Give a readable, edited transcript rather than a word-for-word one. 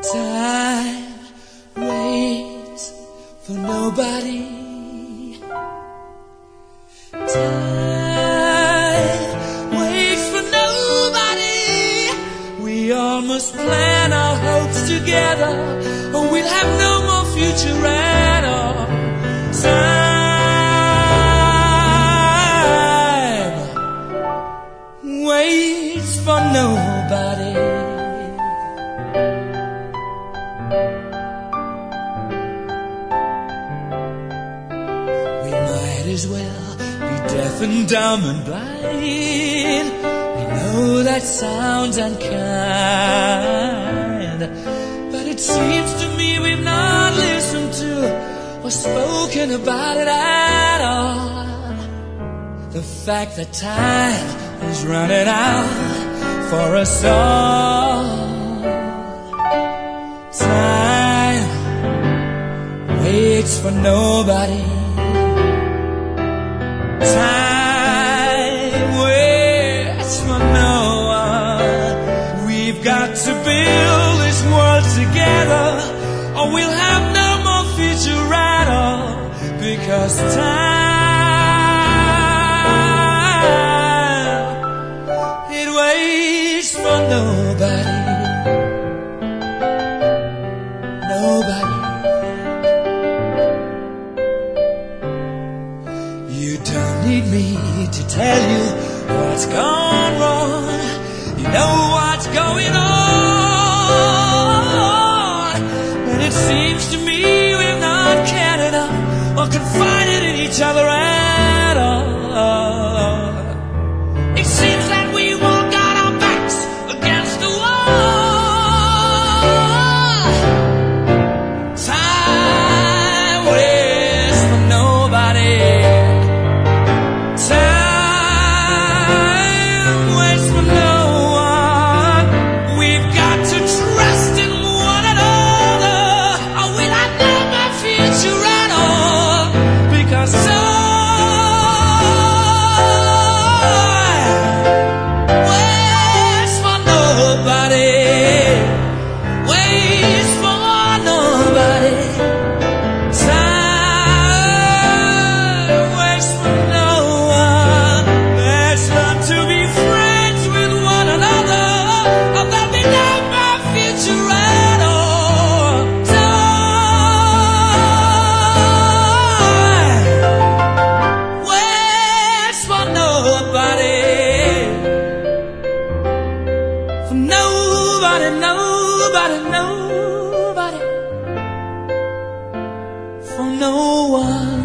Time waits for nobody. Time waits for nobody. We all must plan our hopes together, or we'll have no more future at all. Time waits for nobody. Might as well be deaf and dumb and blind. We know that sounds unkind, but it seems to me we've not listened to or spoken about it at all. The fact that time is running out for us all. Time waits for nobody. Time waits for no one. We've got to build this world together, or we'll have no more future at all. Because time, it waits for nobody. Nobody. You don't need me to tell you what's gone wrong. You know what's going on. And it seems to me we've not cared enough or confided in each other at all. It seems that we all got our backs against the wall. Time waits for nobody. Nobody, nobody, nobody, for no one.